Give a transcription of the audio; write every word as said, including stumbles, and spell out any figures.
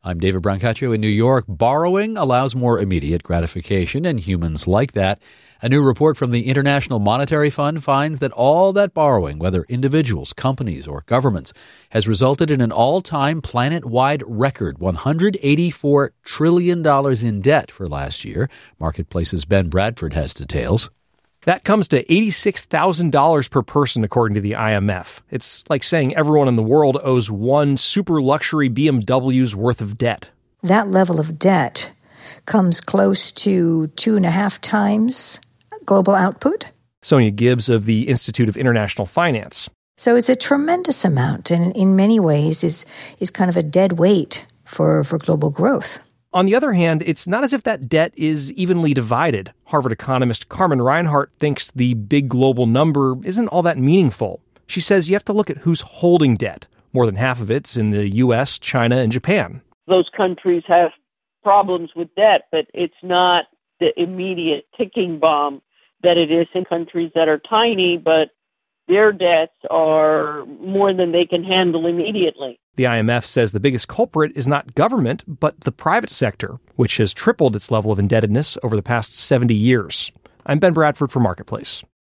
I'm David Brancaccio in New York. Borrowing allows more immediate gratification, and humans like that. A new report from the International Monetary Fund finds that all that borrowing, whether individuals, companies, or governments, has resulted in an all-time planet-wide record, one hundred eighty-four trillion dollars in debt for last year. Marketplace's Ben Bradford has details. That comes to eighty-six thousand dollars per person, according to the I M F. It's like saying everyone in the world owes one super luxury B M W's worth of debt. That level of debt comes close to two and a half times global output. Sonia Gibbs of the Institute of International Finance. So it's a tremendous amount, and in many ways is is kind of a dead weight for, for global growth. On the other hand, it's not as if that debt is evenly divided. Harvard economist Carmen Reinhart thinks the big global number isn't all that meaningful. She says you have to look at who's holding debt. More than half of it's in the U S, China, and Japan. Those countries have problems with debt, but it's not the immediate ticking bomb that it is in countries that are tiny, but their debts are more than they can handle immediately. The I M F says the biggest culprit is not government, but the private sector, which has tripled its level of indebtedness over the past seventy years. I'm Ben Bradford for Marketplace.